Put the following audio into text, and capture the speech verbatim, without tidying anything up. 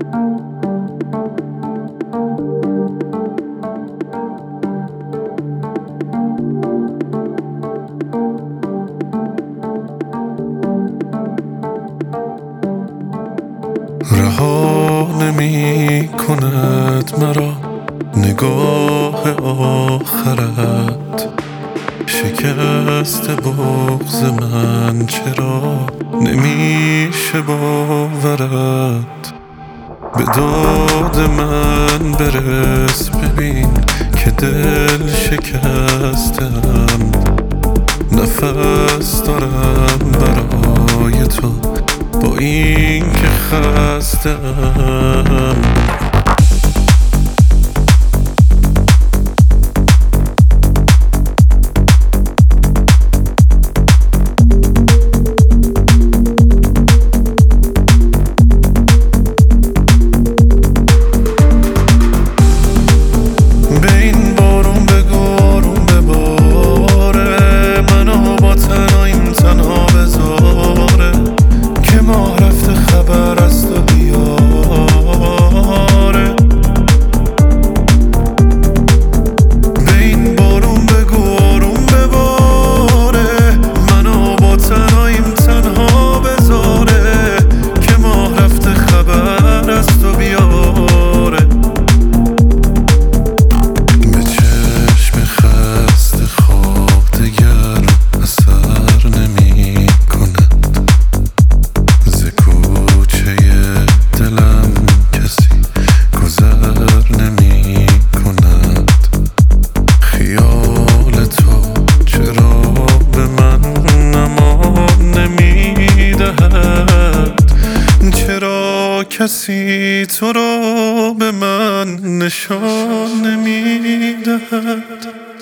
رها نمی کند مرا نگاه آخرت، شکست بغض من چرا نمیشه باورت. به داد من برس ببین که دل شکستم، نفس دارم برای تو با این که خستم. کسی تو را به من نشان نمی‌دهد.